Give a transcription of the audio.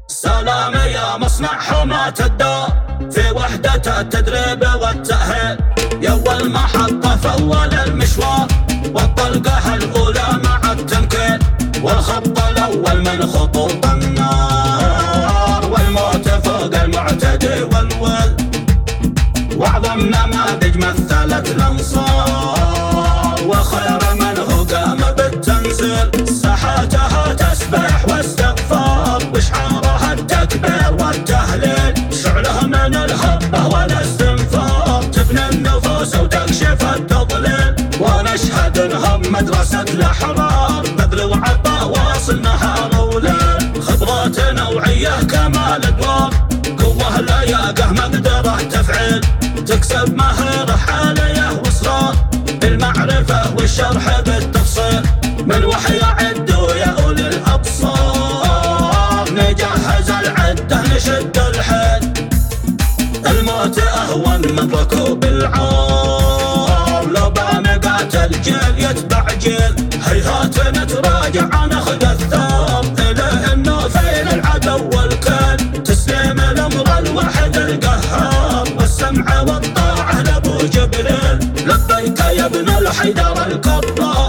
سلام يا مصنع حماة الدار في وحدة التدريب والتأهيل، يا أول محطة في أول المشوار، والطلقة الأولى مع التنكيل، والخط الأول من خطوط النار، والموت فوق المعتدي والول، وأعظم نماذج مثلت الأنصار، وخير من هو قام بالتنزيل، ساحاتها تسبح واستغفار، بشعارها التكبير والتهليل، شعله من الهبة والاستنفار، تبني النفوس وتكشف التضليل، ونشهد انهم مدرسة الأحرار، بذل وعطاء واصل نهار وليل، خبرات نوعية كمال أدوار، قوة لياقة مقدرة تفعيل، تكسب مهارة حالية وإصرار، بالمعرفة والشرح بالتفصيل، من وحي عدوا يا أولي الأبصار، نجهز العدة نشد الحيل، الموت أهون من ركوب العار، لو بنقاتل جيل يتبع جيل، هيهات نتراجع ناخذ الثار، إليه النوفيل العدو والكيل، تسليم الأمر الواحد القهار، والسمع والطاعة لأبو جبريل، لبيك يا ابن الحيدر الكرار.